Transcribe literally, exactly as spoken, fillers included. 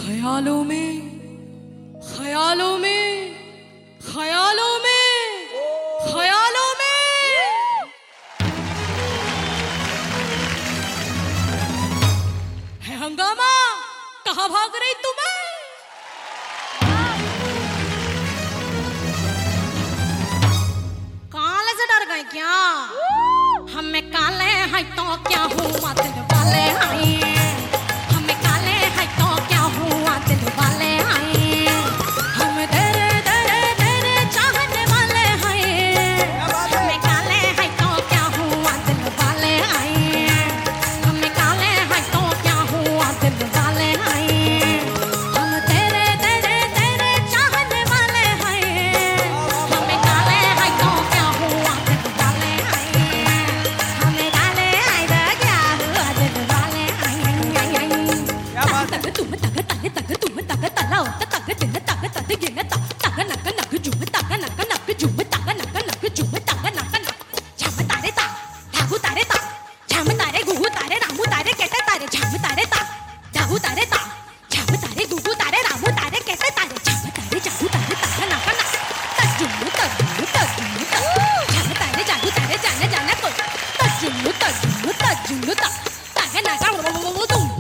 ख्यालों में ख्यालों में ख्यालों में ख्यालों में है हंगामा। कहाँ भाग रही तुम्हें? काले से डर गए क्या? हमें काले हैं तो क्या हुआ, दिल वाले हैं। हमें काले हैं तो क्या हुआ, दिल वाले हैं। हम तेरे तेरे तेरे चाहने वाले हैं। हमें काले हैं तो क्या हुआ, दिल वाले हैं। हमें काले हैं तो क्या हुआ, दिल वाले हैं। हम तेरे तेरे तेरे चाहने वाले हैं। हमें काले हैं तो क्या हुआ, दिल वाले हैं। हमें काले हैं तो क्या हुआ, दिल वाले हैं। तग तुम तग तग तग तुम तग तला तग दिन तग तग गिन तग तग नक नक जुम तग नक नक जुम तग नक नक जुम तग नक नक झम तारे ता धागु तारे ता झम तारे गुगु तारे रामू तारे कैसे तारे झम तारे ता धागु तारे ता झम तारे गुगु तारे रामू तारे कैसे तारे झम तारे जागु तारे तग नक नक तजुम तजुम तजुम झम तारे जागु तारे जाने जाने को तजुम तजुम तजुम तग नक